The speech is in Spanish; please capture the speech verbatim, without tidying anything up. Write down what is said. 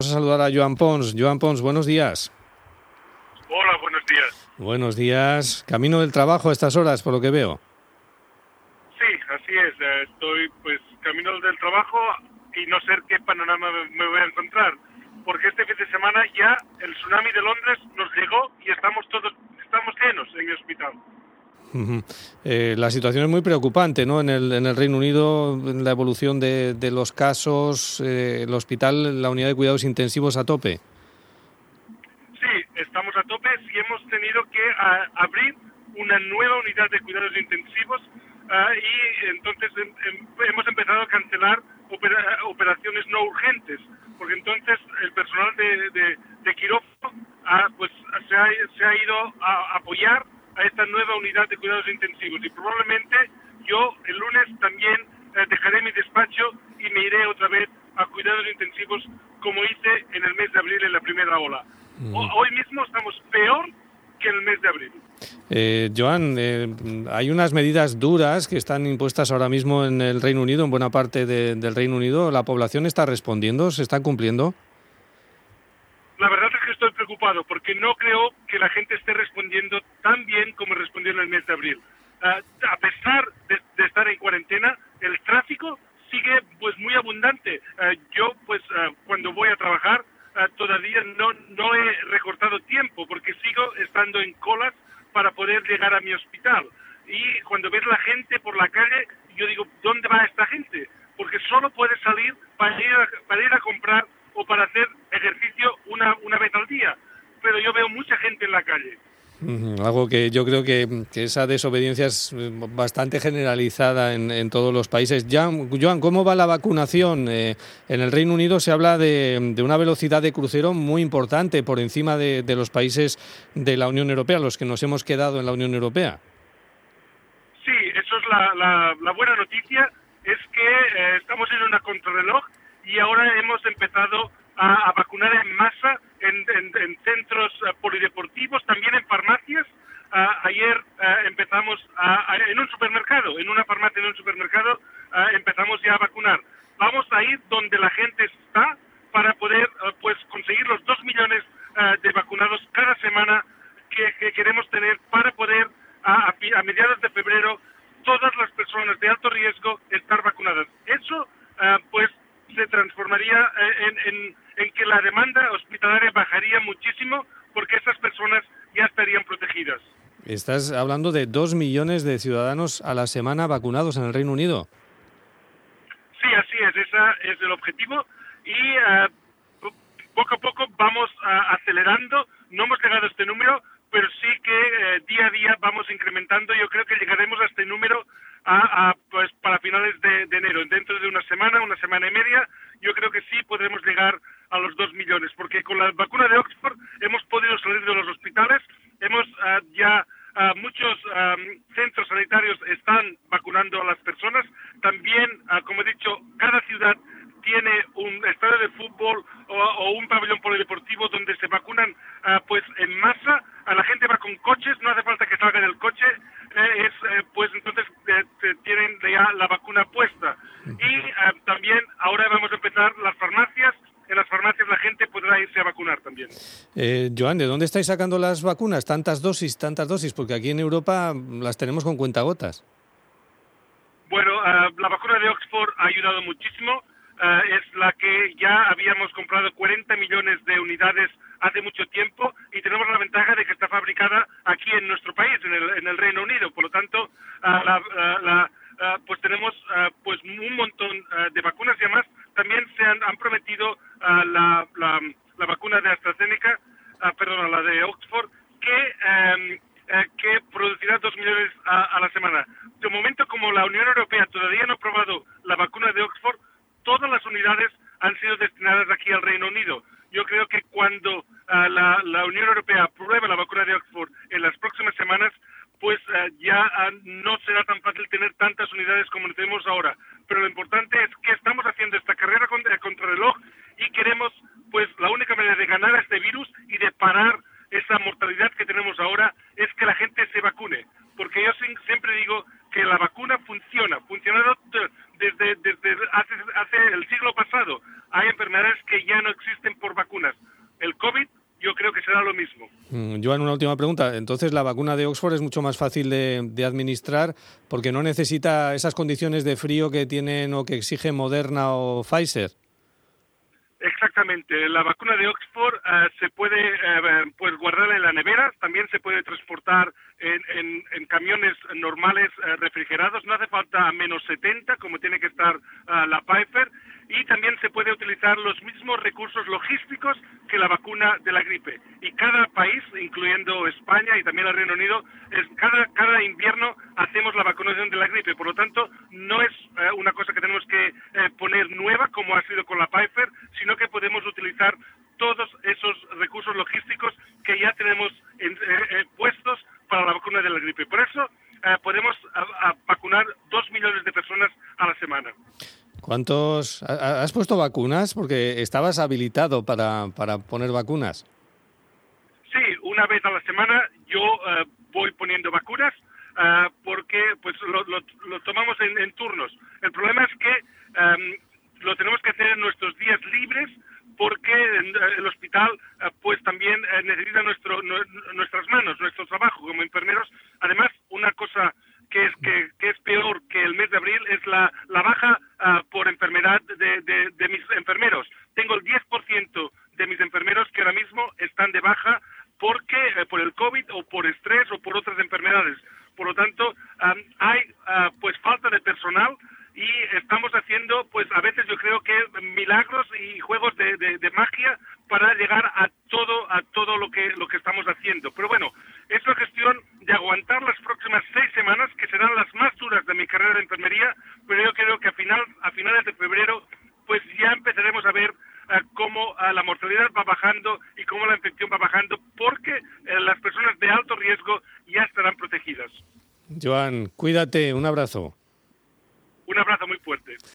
Vamos a saludar a Joan Pons. Joan Pons, buenos días. Hola, buenos días. Buenos días. Camino del trabajo a estas horas, por lo que veo. Sí, así es. Estoy pues camino del trabajo y no sé qué panorama me voy a encontrar. Porque este fin de semana ya el tsunami de Londres nos llegó y estamos todos, estamos llenos en el hospital. Uh-huh. Eh, la situación es muy preocupante, ¿no? En el, en el Reino Unido, en la evolución de, de los casos, eh, el hospital, la unidad de cuidados intensivos a tope. Sí, estamos a tope y hemos tenido que a, abrir una nueva unidad de cuidados intensivos uh, y entonces em, em, hemos empezado a cancelar opera, operaciones no urgentes, porque entonces el personal de, de, de quirófano uh, pues se ha, se ha ido a apoyar a esta nueva unidad de cuidados intensivos y probablemente yo el lunes también eh, dejaré mi despacho y me iré otra vez a cuidados intensivos como hice en el mes de abril en la primera ola. Mm. Hoy mismo estamos peor que en el mes de abril. Eh, Joan, eh, hay unas medidas duras que están impuestas ahora mismo en el Reino Unido, en buena parte de, del Reino Unido. ¿La población está respondiendo? ¿Se están cumpliendo? La verdad es que estoy preocupado porque no creo que la gente esté respondiendo tan bien como respondió en el mes de abril. Uh, a pesar de, de estar en cuarentena, el tráfico sigue pues muy abundante. Uh, yo pues uh, cuando voy a trabajar uh, todavía no, no he recortado tiempo porque sigo estando en colas para poder llegar a mi hospital. Y cuando ves la gente por la calle, yo digo, ¿dónde va esta gente? Porque solo puede salir para ir a, para ir a comprar o para hacer ejercicio una, una vez al día. Pero yo veo mucha gente en la calle. Uh-huh. Algo que yo creo que, que esa desobediencia es bastante generalizada en, en todos los países. Joan, Joan, ¿cómo va la vacunación? Eh, en el Reino Unido se habla de, de una velocidad de crucero muy importante por encima de, de los países de la Unión Europea, los que nos hemos quedado en la Unión Europea. Sí, eso es la, la, la buena noticia, es que eh, estamos en una contrarreloj y ahora hemos empezado a, a vacunar en masa en, en, en centros uh, polideportivos, también en farmacias. Uh, ayer uh, empezamos a, a, en un supermercado, en una farmacia, en un supermercado, uh, empezamos ya a vacunar. Vamos a ir donde la gente está para poder uh, pues conseguir los dos millones uh, de vacunados cada semana que, que queremos tener para poder a, a mediados de febrero todas las personas de alto riesgo estar vacunadas. Eso uh, pues se transformaría en, en, en que la demanda hospitalaria bajaría muchísimo porque esas personas ya estarían protegidas. Estás hablando de dos millones de ciudadanos a la semana vacunados en el Reino Unido. Sí, así es, ese es el objetivo y uh, poco a poco vamos uh, acelerando. No hemos llegado a este número, pero sí que eh, día a día vamos incrementando. Yo creo que llegaremos a este número a, a, pues, para finales de, de enero. Dentro de una semana, una semana y media, yo creo que sí podremos llegar a los dos millones, porque con la vacuna de Oxford hemos podido salir de los hospitales, hemos uh, ya uh, muchos um, centros sanitarios están vacunando a las personas. También, uh, como he dicho, cada ciudad tiene un estadio de fútbol o, o un pabellón polideportivo donde se vacunan uh, pues en masa. A la gente va con coches, no hace falta que salga del coche, eh, es eh, pues entonces eh, tienen ya la vacuna puesta. Y uh, también ahora vamos a empezar las farmacias. En las farmacias la gente podrá irse a vacunar también. Eh, Joan, ¿de dónde estáis sacando las vacunas? Tantas dosis, tantas dosis, porque aquí en Europa las tenemos con cuentagotas. Bueno, uh, la vacuna de Oxford ha ayudado muchísimo. Uh, es la que ya habíamos comprado cuarenta millones de unidades hace mucho tiempo y tenemos la ventaja de que está fabricada aquí en nuestro país, en el, en el Reino Unido. Por lo tanto, uh, la, uh, la, uh, pues tenemos uh, pues un montón uh, de vacunas y además también se han, han prometido uh, la, la, la vacuna de AstraZeneca, uh, perdón, la de Oxford, que um, uh, que producirá dos millones a, a la semana. De momento, como la Unión Europea todavía no ha aprobado la vacuna de Oxford, todas las unidades han sido destinadas aquí al Reino Unido. Yo creo que cuando uh, la, la Unión Europea apruebe la vacuna de Oxford en las próximas semanas, pues uh, ya uh, no será tan fácil tener tantas unidades como tenemos ahora. Pero lo importante es que estamos haciendo esta carrera contra, contra el reloj y queremos, pues la única manera de ganar a este virus y de parar esa mortalidad que tenemos ahora es que la gente se vacune. Porque yo siempre digo que la vacuna funciona, funcionado desde, desde hace, hace el siglo pasado. Hay enfermedades que ya no existen por será lo mismo. Mm, Joan, una última pregunta. Entonces, la vacuna de Oxford es mucho más fácil de, de administrar porque no necesita esas condiciones de frío que tienen o que exige Moderna o Pfizer. Exactamente. La vacuna de Oxford uh, se puede uh, pues guardar en la nevera, también se puede transportar en, en, en camiones normales uh, refrigerados, no hace falta a menos setenta como tiene que estar uh, la Pfizer, y también se puede utilizar los mismos recursos logísticos que la vacuna de la gripe. Y cada país, incluyendo España y también el Reino Unido, es, cada, cada invierno hacemos la vacunación de la gripe. Por lo tanto, no es eh, una cosa que tenemos que eh, poner nueva, como ha sido con la Pfizer, sino que podemos utilizar todos esos recursos logísticos que ya tenemos en, eh, eh, puestos para la vacuna de la gripe. Por eso eh, podemos a, a vacunar dos millones de personas a la semana. ¿Cuántos? ¿Has puesto vacunas? Porque estabas habilitado para, para poner vacunas. Sí, una vez a la semana yo uh, voy poniendo vacunas uh, porque pues lo, lo, lo tomamos en, en turnos. El problema es que um, lo tenemos que hacer en nuestros días libres porque el hospital uh, pues también uh, necesita nuestro, no, nuestras manos, nuestro trabajo como enfermeros. Además, una cosa que es que, que es peor que el mes de abril es la, la baja uh, por enfermedad de, de, de mis enfermeros. Tengo el diez por ciento de mis enfermeros que ahora mismo están de baja porque eh, por el COVID o por estrés o por otras enfermedades. Por lo tanto, um, hay uh, pues falta de personal y estamos haciendo, pues a veces yo creo que milagros y juegos de, de, de magia para llegar a todo a todo lo que lo que estamos haciendo. Pero bueno, es una cuestión de aguantar las próximas seis semanas, que serán las más duras de mi carrera de enfermería, pero yo creo que a final a finales de febrero pues ya empezaremos a ver uh, cómo uh, la mortalidad va bajando y cómo la infección va bajando, porque uh, las personas de alto riesgo ya estarán protegidas. Joan, cuídate, un abrazo. Un abrazo muy fuerte.